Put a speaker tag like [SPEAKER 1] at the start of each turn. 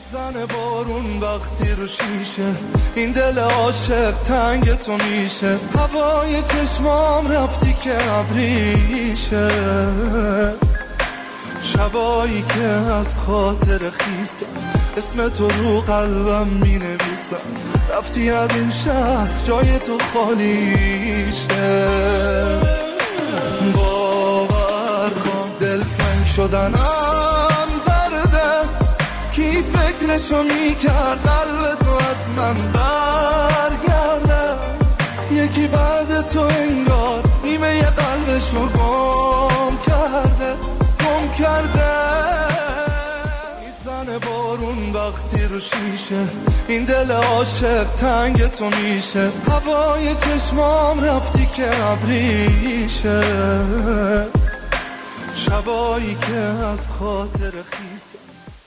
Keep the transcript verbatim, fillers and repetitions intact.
[SPEAKER 1] میزنه بارون وقتی رو شیشه، این دل عاشق تنگ تو میشه، هوای چشمام رفتی که ابریشه، شبایی که از خاطر خیسه اسم تو رو قلبم می نویسم، رفتی از این شهر جای تو خالیشه، باور کن دل تنگ شدنم درده، کی فکرشو میکرد قلب تو از من برگرده، یکی بعد تو انگار نیمه یه قلبشو گم کرده گم کرده. میزنه بارون وقتی رو شیشه، این دل عاشق تنگ تو میشه، هوای چشمام رفتی که ابریشه، شبایی که از خاطر خیسه